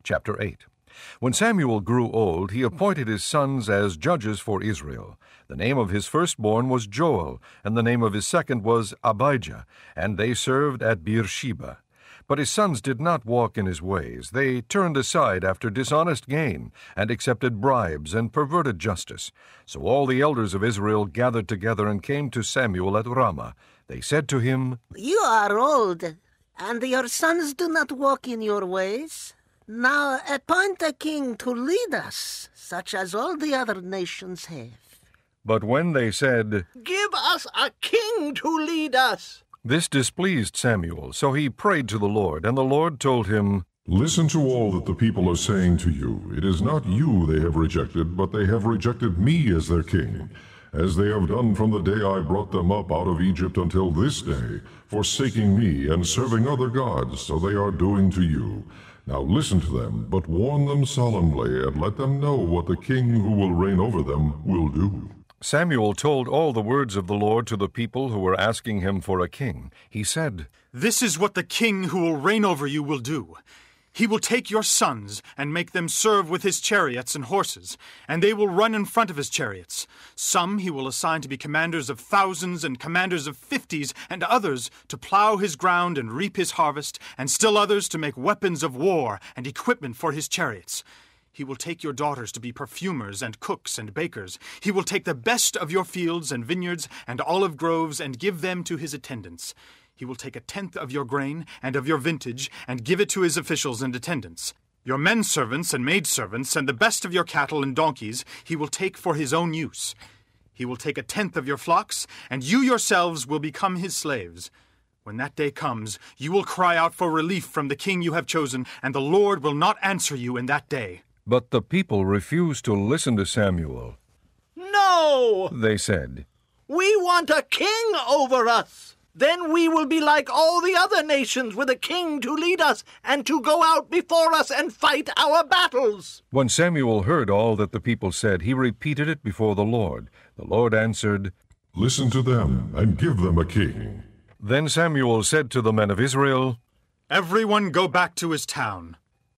Chapter 8. When Samuel grew old, he appointed his sons as judges for Israel. The name of his firstborn was Joel, and the name of his second was Abijah, and they served at Beersheba. But his sons did not walk in his ways. They turned aside after dishonest gain, and accepted bribes, and perverted justice. So all the elders of Israel gathered together and came to Samuel at Ramah. They said to him, "You are old, and your sons do not walk in your ways. Now appoint a king to lead us, such as all the other nations have." But when they said, "Give us a king to lead us," this displeased Samuel, so he prayed to the Lord, and the Lord told him, Listen to all that the people are saying to you. It is not you they have rejected, but they have rejected me as their king, as they have done from the day I brought them up out of Egypt until this day, forsaking me and serving other gods, so they are doing to you. Now listen to them, but warn them solemnly, and let them know what the king who will reign over them will do." Samuel told all the words of the Lord to the people who were asking him for a king. He said, "This is what the king who will reign over you will do. He will take your sons and make them serve with his chariots and horses, and they will run in front of his chariots. Some he will assign to be commanders of thousands and commanders of 50s, and others to plow his ground and reap his harvest, and still others to make weapons of war and equipment for his chariots. He will take your daughters to be perfumers and cooks and bakers. He will take the best of your fields and vineyards and olive groves and give them to his attendants. He will take 1/10 of your grain and of your vintage and give it to his officials and attendants. Your men servants and maidservants and the best of your cattle and donkeys he will take for his own use. He will take 1/10 of your flocks, and you yourselves will become his slaves. When that day comes, you will cry out for relief from the king you have chosen, and the Lord will not answer you in that day." But the people refused to listen to Samuel. "No," They said, "we want a king over us. Then we will be like all the other nations, with a king to lead us and to go out before us and fight our battles." When Samuel heard all that the people said, he repeated it before the Lord. The Lord answered, Listen to them, and give them a king. Then Samuel said to the men of Israel, "Everyone go back to his town."